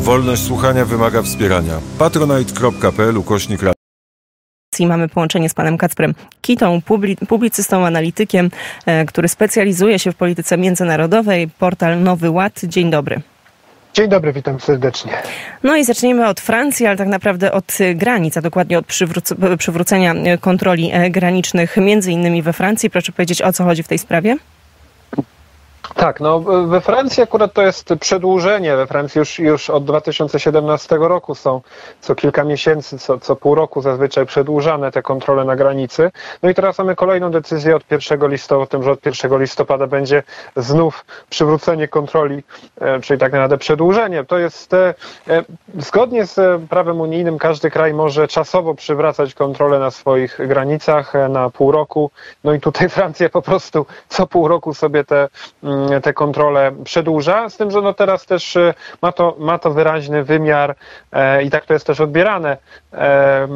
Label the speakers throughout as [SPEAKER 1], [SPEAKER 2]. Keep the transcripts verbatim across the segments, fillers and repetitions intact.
[SPEAKER 1] Wolność słuchania wymaga wspierania. patronite kropka p l ukośnik radio.
[SPEAKER 2] I mamy połączenie z panem Kacprem Kitą, publicystą, analitykiem, który specjalizuje się w polityce międzynarodowej. Portal Nowy Ład. Dzień dobry.
[SPEAKER 3] Dzień dobry, witam serdecznie.
[SPEAKER 2] No i zacznijmy od Francji, ale tak naprawdę od granic, a dokładnie od przywró- przywrócenia kontroli granicznych, między innymi we Francji. Proszę powiedzieć, o co chodzi w tej sprawie?
[SPEAKER 3] Tak, no we Francji akurat to jest przedłużenie. We Francji już, już od dwa tysiące siedemnastego roku są co kilka miesięcy, co, co pół roku zazwyczaj przedłużane te kontrole na granicy. No i teraz mamy kolejną decyzję od pierwszego listopada, o tym, że od pierwszego listopada będzie znów przywrócenie kontroli, e, czyli tak naprawdę przedłużenie. To jest e, e, zgodnie z prawem unijnym każdy kraj może czasowo przywracać kontrolę na swoich granicach e, na pół roku. No i tutaj Francja po prostu co pół roku sobie te te kontrole przedłuża, z tym, że no teraz też ma to, ma to wyraźny wymiar e, i tak to jest też odbierane, e, e,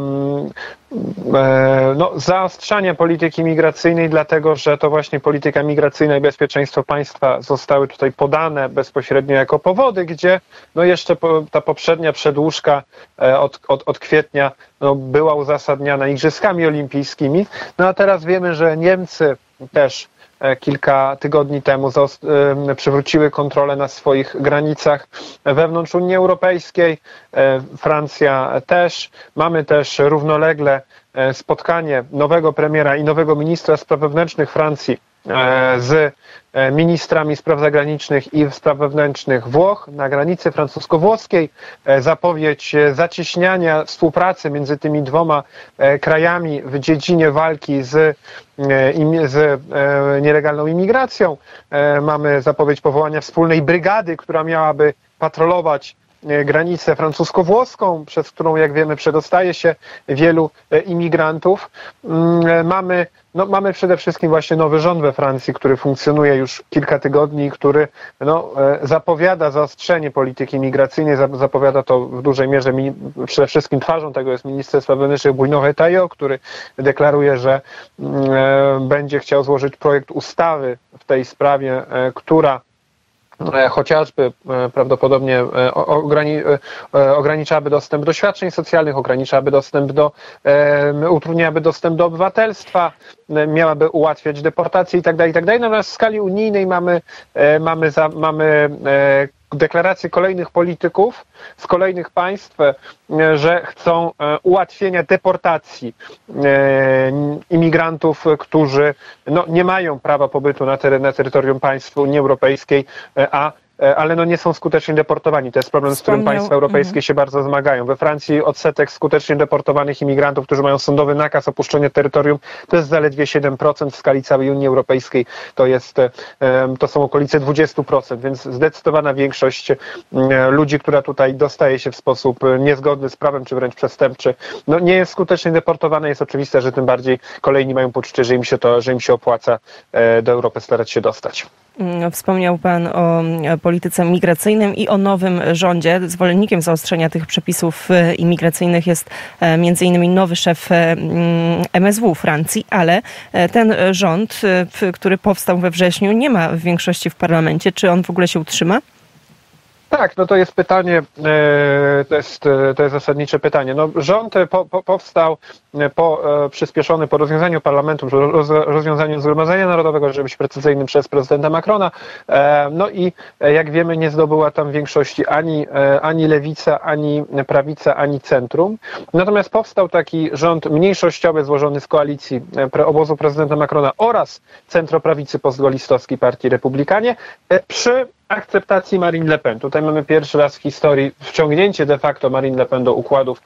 [SPEAKER 3] no, zaostrzania polityki migracyjnej, dlatego że to właśnie polityka migracyjna i bezpieczeństwo państwa zostały tutaj podane bezpośrednio jako powody, gdzie no jeszcze po, ta poprzednia przedłużka e, od, od, od kwietnia no, była uzasadniana igrzyskami olimpijskimi, no a teraz wiemy, że Niemcy też kilka tygodni temu przywróciły kontrolę na swoich granicach wewnątrz Unii Europejskiej. Francja też. Mamy też równolegle spotkanie nowego premiera i nowego ministra spraw wewnętrznych Francji z ministrami spraw zagranicznych i spraw wewnętrznych Włoch na granicy francusko-włoskiej. Zapowiedź zacieśniania współpracy między tymi dwoma krajami w dziedzinie walki z, z nielegalną imigracją. Mamy zapowiedź powołania wspólnej brygady, która miałaby patrolować granicę francusko-włoską, przez którą, jak wiemy, przedostaje się wielu imigrantów. Mamy, no, mamy przede wszystkim właśnie nowy rząd we Francji, który funkcjonuje już kilka tygodni, który no, zapowiada zaostrzenie polityki migracyjnej, zapowiada to w dużej mierze, przede wszystkim twarzą tego jest minister spraw wewnętrznych Bruno Retailleau, który deklaruje, że będzie chciał złożyć projekt ustawy w tej sprawie, która chociażby prawdopodobnie ograni, ograniczałaby dostęp do świadczeń socjalnych, ograniczałaby dostęp do, utrudniałaby dostęp do obywatelstwa, miałaby ułatwiać deportację itd., itd. Natomiast w skali unijnej mamy, mamy, za, mamy deklaracje kolejnych polityków z kolejnych państw, że chcą ułatwienia deportacji imigrantów, którzy no, nie mają prawa pobytu na, teren, na terytorium państw Unii Europejskiej, a ale no nie są skutecznie deportowani. To jest problem, z którym państwa europejskie mm. się bardzo zmagają. We Francji odsetek skutecznie deportowanych imigrantów, którzy mają sądowy nakaz opuszczenia terytorium, to jest zaledwie siedem procent w skali całej Unii Europejskiej. To jest, to są okolice dwadzieścia procent, więc zdecydowana większość ludzi, która tutaj dostaje się w sposób niezgodny z prawem, czy wręcz przestępczy, no nie jest skutecznie deportowana. Jest oczywiste, że tym bardziej kolejni mają poczucie, że im się to, że im się opłaca do Europy starać się dostać.
[SPEAKER 2] Wspomniał pan o polityce migracyjnej i o nowym rządzie. Zwolennikiem zaostrzenia tych przepisów imigracyjnych jest między innymi nowy szef M S W Francji, ale ten rząd, który powstał we wrześniu, nie ma większości w parlamencie. Czy on w ogóle się utrzyma?
[SPEAKER 3] Tak, no to jest pytanie, to jest, to jest zasadnicze pytanie. No, rząd po, po, powstał po, przyspieszony po rozwiązaniu parlamentu, roz, rozwiązaniu Zgromadzenia Narodowego, żeby być precyzyjnym, przez prezydenta Macrona. No i jak wiemy, nie zdobyła tam większości ani, ani lewica, ani prawica, ani centrum. Natomiast powstał taki rząd mniejszościowy złożony z koalicji obozu prezydenta Macrona oraz centroprawicy postgolistowskiej Partii Republikanie przy akceptacji Marine Le Pen. Tutaj mamy pierwszy raz w historii wciągnięcie de facto Marine Le Pen do układów,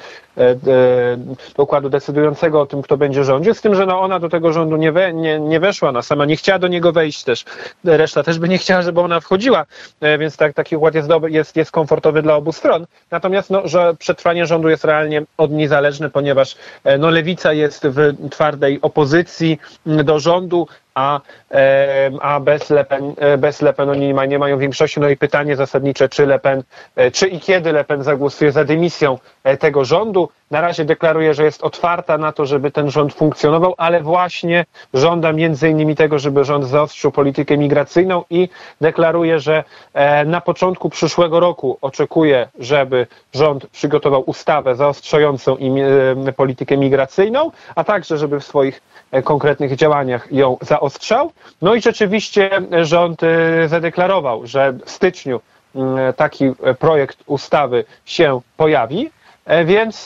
[SPEAKER 3] do układu decydującego o tym, kto będzie rządził, z tym, że no ona do tego rządu nie, we, nie, nie weszła, ona sama nie chciała do niego wejść też. Reszta też by nie chciała, żeby ona wchodziła, więc tak, taki układ jest, dobry, jest, jest komfortowy dla obu stron. Natomiast no, że przetrwanie rządu jest realnie od niej zależne, ponieważ no, lewica jest w twardej opozycji do rządu, a, a bez Le Pen, bez Le Pen oni nie mają większości. No i pytanie zasadnicze, czy Le Pen, czy i kiedy Le Pen zagłosuje za dymisją tego rządu. na razie deklaruje, że jest otwarta na to, żeby ten rząd funkcjonował, ale właśnie żąda między innymi tego, żeby rząd zaostrzył politykę migracyjną i deklaruje, że na początku przyszłego roku oczekuje, żeby rząd przygotował ustawę zaostrzającą politykę migracyjną, a także, żeby w swoich konkretnych działaniach ją zaostrzał. No i rzeczywiście rząd zadeklarował, że w styczniu taki projekt ustawy się pojawi. Więc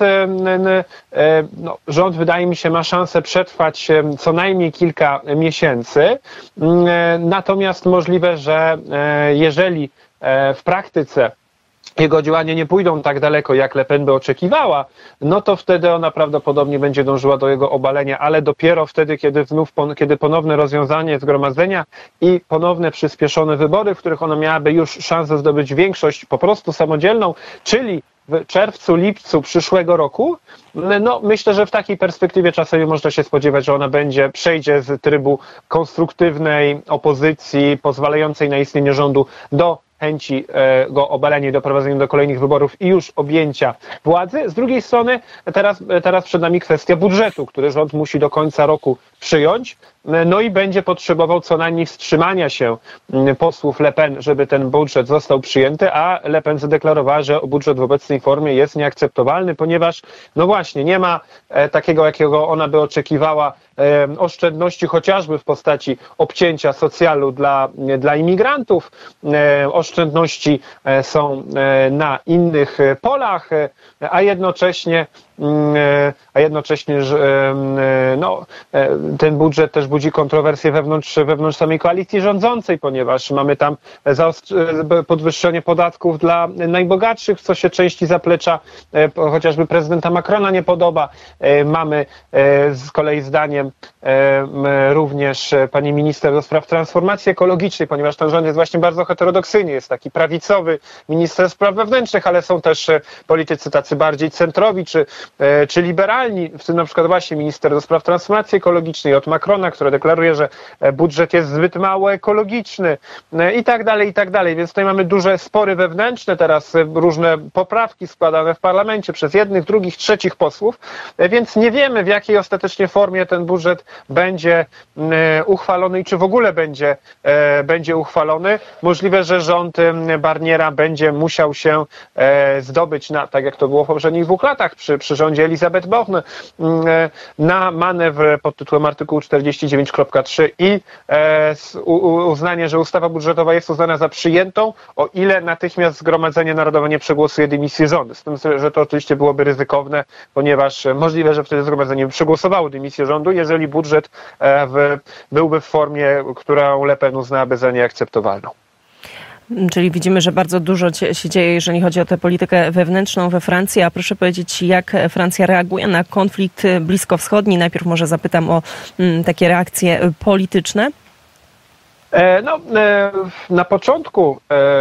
[SPEAKER 3] no, rząd, wydaje mi się, ma szansę przetrwać co najmniej kilka miesięcy. Natomiast możliwe, że jeżeli w praktyce jego działania nie pójdą tak daleko, jak Le Pen by oczekiwała, no to wtedy ona prawdopodobnie będzie dążyła do jego obalenia, ale dopiero wtedy, kiedy znów, kiedy ponowne rozwiązanie zgromadzenia i ponowne przyspieszone wybory, w których ona miałaby już szansę zdobyć większość po prostu samodzielną, czyli w czerwcu, lipcu przyszłego roku, no myślę, że w takiej perspektywie czasowej można się spodziewać, że ona będzie, przejdzie z trybu konstruktywnej opozycji, pozwalającej na istnienie rządu, do chęci go obalenia i doprowadzenia do kolejnych wyborów i już objęcia władzy. Z drugiej strony teraz, teraz przed nami kwestia budżetu, który rząd musi do końca roku przyjąć, no i będzie potrzebował co najmniej wstrzymania się posłów Le Pen, żeby ten budżet został przyjęty, a Le Pen zadeklarowała, że budżet w obecnej formie jest nieakceptowalny, ponieważ no właśnie nie ma takiego, jakiego ona by oczekiwała, oszczędności chociażby w postaci obcięcia socjalu dla, dla imigrantów. Oszczędności są na innych polach, a jednocześnie a jednocześnie no, ten budżet też budzi kontrowersje wewnątrz, wewnątrz samej koalicji rządzącej, ponieważ mamy tam podwyższenie podatków dla najbogatszych, co się części zaplecza chociażby prezydenta Macrona nie podoba. Mamy z kolei zdaniem również pani minister do spraw transformacji ekologicznej, ponieważ ten rząd jest właśnie bardzo heterodoksyjny, jest taki prawicowy minister spraw wewnętrznych, ale są też politycy tacy bardziej centrowi, czy czy liberalni, w tym na przykład właśnie minister do spraw transformacji ekologicznej od Macrona, który deklaruje, że budżet jest zbyt mało ekologiczny i tak dalej, i tak dalej. Więc tutaj mamy duże spory wewnętrzne, teraz różne poprawki składane w parlamencie przez jednych, drugich, trzecich posłów, więc nie wiemy, w jakiej ostatecznie formie ten budżet będzie uchwalony i czy w ogóle będzie, będzie uchwalony. Możliwe, że rząd Barniera będzie musiał się zdobyć na, tak jak to było w poprzednich dwóch latach przy, przy rządzie Elisabeth Borne, na manewr pod tytułem artykułu czterdzieści dziewięć kropka trzy i uznanie, że ustawa budżetowa jest uznana za przyjętą, o ile natychmiast Zgromadzenie Narodowe nie przegłosuje dymisji rządu. Z tym, że to oczywiście byłoby ryzykowne, ponieważ możliwe, że wtedy Zgromadzenie by przegłosowało dymisję rządu, jeżeli budżet w, byłby w formie, którą Le Pen uznałaby za nieakceptowalną.
[SPEAKER 2] Czyli widzimy, że bardzo dużo się dzieje, jeżeli chodzi o tę politykę wewnętrzną we Francji. A proszę powiedzieć, jak Francja reaguje na konflikt bliskowschodni? Najpierw może zapytam o m, takie reakcje polityczne.
[SPEAKER 3] No, na początku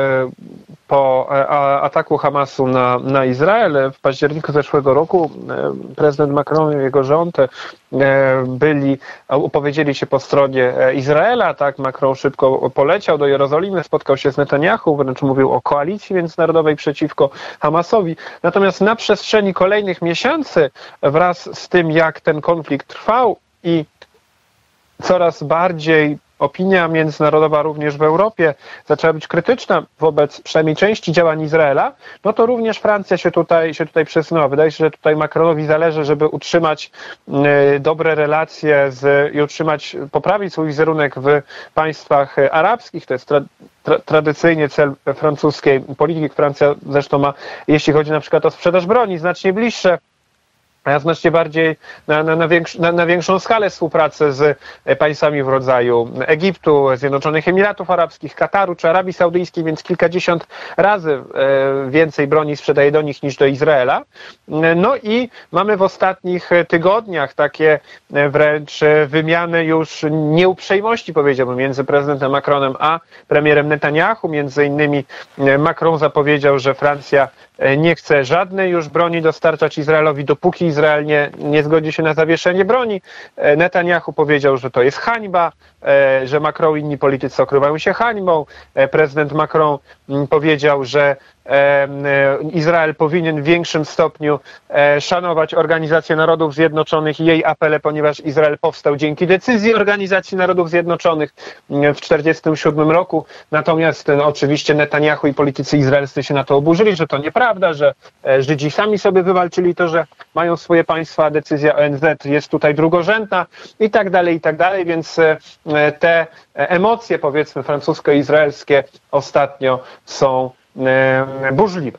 [SPEAKER 3] po ataku Hamasu na, na Izrael w październiku zeszłego roku prezydent Macron i jego rząd byli, opowiedzieli się po stronie Izraela, tak, Macron szybko poleciał do Jerozolimy, spotkał się z Netanyahu, wręcz mówił o koalicji międzynarodowej przeciwko Hamasowi. Natomiast na przestrzeni kolejnych miesięcy, wraz z tym, jak ten konflikt trwał i coraz bardziej opinia międzynarodowa również w Europie zaczęła być krytyczna wobec przynajmniej części działań Izraela, no to również Francja się tutaj, się tutaj przesunęła. Wydaje się, że tutaj Macronowi zależy, żeby utrzymać y, dobre relacje z, i utrzymać, poprawić swój wizerunek w państwach arabskich. To jest tra, tra, tradycyjnie cel francuskiej polityki. Francja zresztą ma, jeśli chodzi na przykład o sprzedaż broni, znacznie bliższe, a znacznie bardziej na, na, na, większ, na, na większą skalę współpracę z państwami w rodzaju Egiptu, Zjednoczonych Emiratów Arabskich, Kataru czy Arabii Saudyjskiej, więc kilkadziesiąt razy więcej broni sprzedaje do nich niż do Izraela. No i mamy w ostatnich tygodniach takie wręcz wymiany już nieuprzejmości, powiedziałbym, między prezydentem Macronem a premierem Netanyahu. Między innymi Macron zapowiedział, że Francja nie chce żadnej już broni dostarczać Izraelowi, dopóki Izrael nie, nie zgodzi się na zawieszenie broni. Netanyahu powiedział, że to jest hańba, że Macron i inni politycy okrywają się hańbą. Prezydent Macron powiedział, że Izrael powinien w większym stopniu szanować Organizację Narodów Zjednoczonych i jej apele, ponieważ Izrael powstał dzięki decyzji Organizacji Narodów Zjednoczonych w tysiąc dziewięćset czterdziestym siódmym roku. Natomiast no, oczywiście Netanyahu i politycy izraelscy się na to oburzyli, że to nieprawda, że Żydzi sami sobie wywalczyli to, że mają swoje państwa, a decyzja O N Z jest tutaj drugorzędna i tak dalej, i tak dalej, więc te emocje, powiedzmy, francusko-izraelskie ostatnio są burzliwe.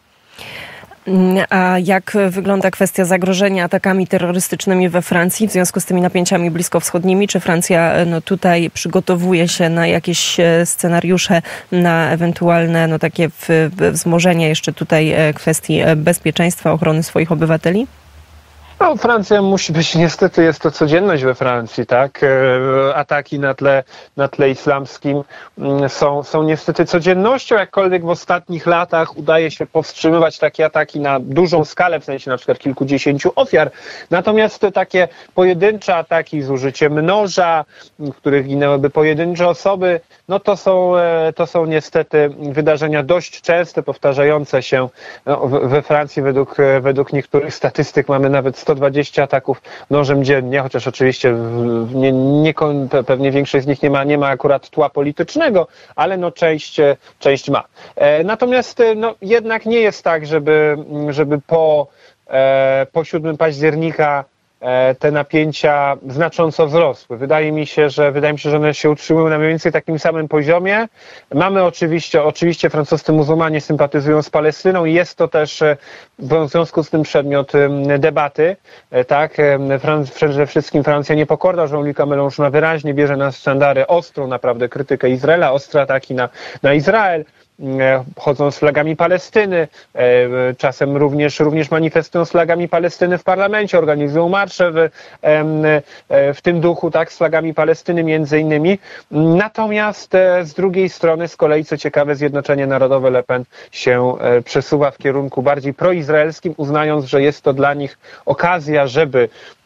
[SPEAKER 2] A jak wygląda kwestia zagrożenia atakami terrorystycznymi we Francji w związku z tymi napięciami bliskowschodnimi? Czy Francja no, tutaj przygotowuje się na jakieś scenariusze, na ewentualne no, takie wzmożenie jeszcze tutaj kwestii bezpieczeństwa, ochrony swoich obywateli?
[SPEAKER 3] No, Francja musi być, niestety jest to codzienność we Francji, tak? Ataki na tle, na tle islamskim są, są niestety codziennością, jakkolwiek w ostatnich latach udaje się powstrzymywać takie ataki na dużą skalę, w sensie na przykład kilkudziesięciu ofiar. Natomiast te takie pojedyncze ataki z użyciem noża, w których ginęłyby pojedyncze osoby, no to są, to są niestety wydarzenia dość częste, powtarzające się. No, we Francji według, według niektórych statystyk mamy nawet sto dwadzieścia ataków nożem dziennie, chociaż oczywiście nie, nie, pewnie większość z nich nie ma, nie ma akurat tła politycznego, ale no część, część ma. Natomiast no, jednak nie jest tak, żeby, żeby po, po siódmego października te napięcia znacząco wzrosły. Wydaje mi się, że wydaje mi się, że one się utrzymują na mniej więcej takim samym poziomie. Mamy oczywiście, oczywiście francuscy muzułmanie sympatyzują z Palestyną i jest to też w związku z tym przedmiot debaty. Tak, przede wszystkim Francja nie pokorda Jean-Luca Mélenchona, wyraźnie bierze na sztandary ostrą naprawdę krytykę Izraela, ostre ataki na, na Izrael. Chodzą z flagami Palestyny, czasem również, również manifestują z flagami Palestyny w parlamencie, organizują marsze w, w tym duchu, tak, z flagami Palestyny między innymi. Natomiast z drugiej strony, z kolei, co ciekawe, Zjednoczenie Narodowe Le Pen się przesuwa w kierunku bardziej proizraelskim, uznając, że jest to dla nich okazja, żeby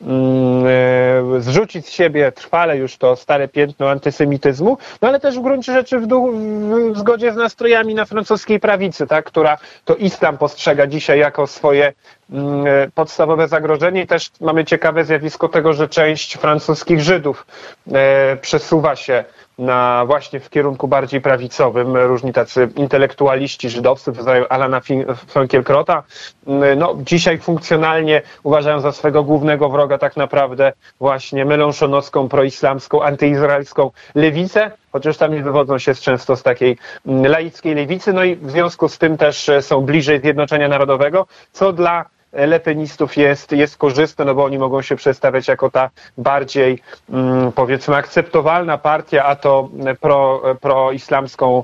[SPEAKER 3] zrzucić z siebie trwale już to stare piętno antysemityzmu, no ale też w gruncie rzeczy w, duchu, w zgodzie z nastrojami na francuskiej prawicy, tak, która to islam postrzega dzisiaj jako swoje mm, podstawowe zagrożenie. I też mamy ciekawe zjawisko tego, że część francuskich Żydów e, przesuwa się na właśnie w kierunku bardziej prawicowym. Różni tacy intelektualiści żydowscy, w rodzaju Alana Finkielkrota, no dzisiaj funkcjonalnie uważają za swego głównego wroga tak naprawdę właśnie mélenchonowską, proislamską, antyizraelską lewicę, chociaż tam nie wywodzą się często z takiej laickiej lewicy, no i w związku z tym też są bliżej Zjednoczenia Narodowego, co dla lepenistów jest, jest korzystne, no bo oni mogą się przedstawiać jako ta bardziej, mm, powiedzmy, akceptowalna partia, a to pro, proislamską,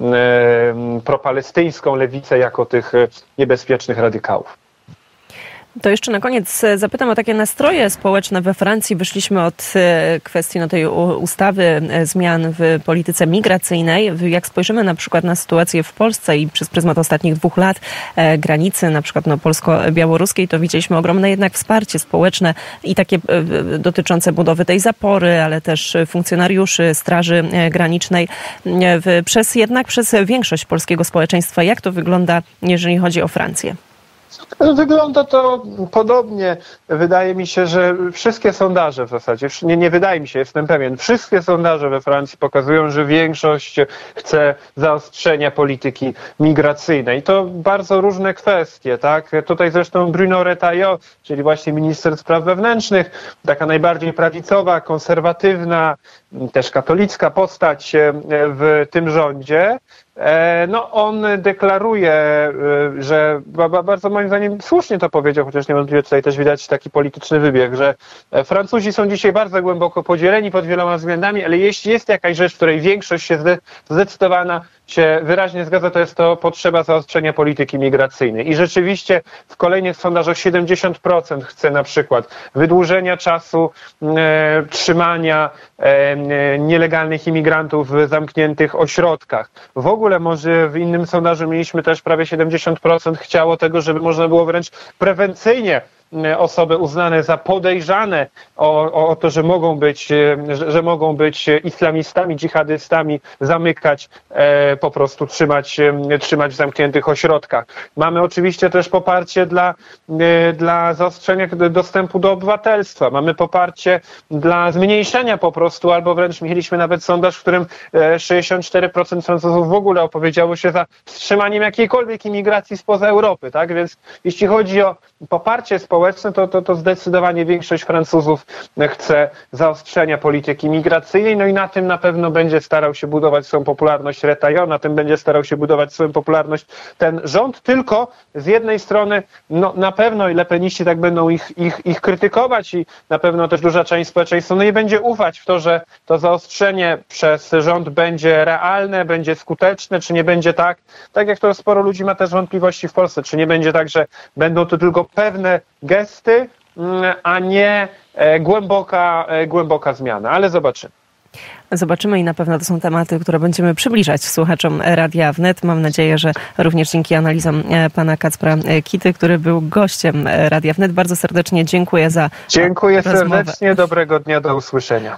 [SPEAKER 3] e, propalestyńską lewicę jako tych niebezpiecznych radykałów.
[SPEAKER 2] To jeszcze na koniec zapytam o takie nastroje społeczne we Francji. Wyszliśmy od kwestii no, tej ustawy zmian w polityce migracyjnej. Jak spojrzymy na przykład na sytuację w Polsce i przez pryzmat ostatnich dwóch lat e, granicy, na przykład no, polsko-białoruskiej, to widzieliśmy ogromne jednak wsparcie społeczne i takie e, dotyczące budowy tej zapory, ale też funkcjonariuszy Straży Granicznej e, w, przez jednak przez większość polskiego społeczeństwa. Jak to wygląda, jeżeli chodzi o Francję?
[SPEAKER 3] Wygląda to podobnie. Wydaje mi się, że wszystkie sondaże w zasadzie, nie, nie wydaje mi się, jestem pewien, wszystkie sondaże we Francji pokazują, że większość chce zaostrzenia polityki migracyjnej. To bardzo różne kwestie, tak? Tutaj zresztą Bruno Retailleau, czyli właśnie minister spraw wewnętrznych, taka najbardziej prawicowa, konserwatywna, też katolicka postać w tym rządzie, no on deklaruje, że bardzo moim zdaniem słusznie to powiedział, chociaż niewątpliwie tutaj też widać taki polityczny wybieg, że Francuzi są dzisiaj bardzo głęboko podzieleni pod wieloma względami, ale jeśli jest jakaś rzecz, w której większość się zdecydowana się wyraźnie zgadza, to jest to potrzeba zaostrzenia polityki migracyjnej. I rzeczywiście w kolejnych sondażach siedemdziesiąt procent chce na przykład wydłużenia czasu e, trzymania e, nielegalnych imigrantów w zamkniętych ośrodkach. W ogóle może w innym sondażu mieliśmy też prawie siedemdziesiąt procent chciało tego, żeby można było wręcz prewencyjnie osoby uznane za podejrzane o, o to, że mogą być, że, że mogą być islamistami, dżihadystami, zamykać, e, po prostu trzymać, e, trzymać w zamkniętych ośrodkach. Mamy oczywiście też poparcie dla, e, dla zaostrzenia dostępu do obywatelstwa. Mamy poparcie dla zmniejszenia po prostu, albo wręcz mieliśmy nawet sondaż, w którym sześćdziesiąt cztery procent Francuzów w ogóle opowiedziało się za wstrzymaniem jakiejkolwiek imigracji spoza Europy, tak? Więc jeśli chodzi o poparcie społeczne, to, to, to zdecydowanie większość Francuzów chce zaostrzenia polityki migracyjnej, no i na tym na pewno będzie starał się budować swoją popularność Retailleau, na tym będzie starał się budować swoją popularność ten rząd, tylko z jednej strony no, na pewno i lepeniści tak będą ich, ich, ich krytykować i na pewno też duża część społeczeństwa no nie będzie ufać w to, że to zaostrzenie przez rząd będzie realne, będzie skuteczne, czy nie będzie tak, tak jak to sporo ludzi ma też wątpliwości w Polsce, czy nie będzie tak, że będą to tylko pewne gesty, a nie głęboka, głęboka zmiana, ale zobaczymy.
[SPEAKER 2] Zobaczymy i na pewno to są tematy, które będziemy przybliżać słuchaczom Radia Wnet. Mam nadzieję, że również dzięki analizom pana Kacpra Kity, który był gościem Radia Wnet. Bardzo serdecznie dziękuję za
[SPEAKER 3] Dziękuję
[SPEAKER 2] rozmowę.
[SPEAKER 3] serdecznie, dobrego dnia, do usłyszenia.